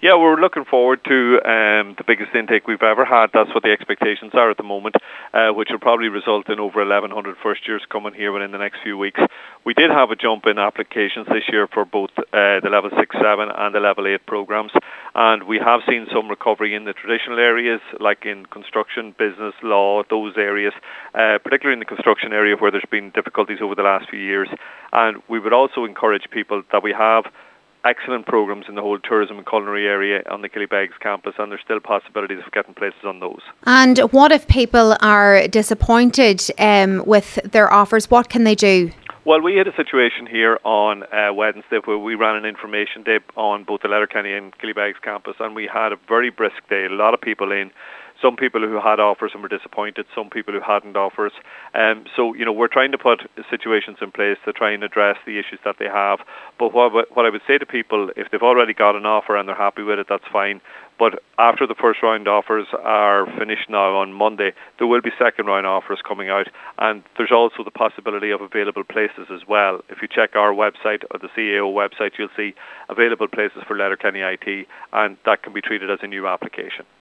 Yeah, we're looking forward to the biggest intake we've ever had. That's what the expectations are at the moment, which will probably result in over 1,100 first years coming here within the next few weeks. We did have a jump in applications this year for both the Level 6, 7 and the Level 8 programs, and we have seen some recovery in the traditional areas, like in construction, business, law, those areas, particularly in the construction area where there's been difficulties over the last few years. And we would also encourage people that we have excellent programs in the whole tourism and culinary area on the Killybegs campus, and there's still possibilities of getting places on those. And what if people are disappointed with their offers? What can they do? Well, we had a situation here on Wednesday where we ran an information day on both the Letterkenny and Killybegs campus, and we had a very brisk day. A lot of people in. Some people who had offers and were disappointed, some people who hadn't offers. So, we're trying to put situations in place to try and address the issues that they have. But what I would say to people, if they've already got an offer and they're happy with it, that's fine. But after the first round offers are finished now on Monday, there will be second round offers coming out. And there's also the possibility of available places as well. If you check our website or the CAO website, you'll see available places for Letterkenny IT, and that can be treated as a new application.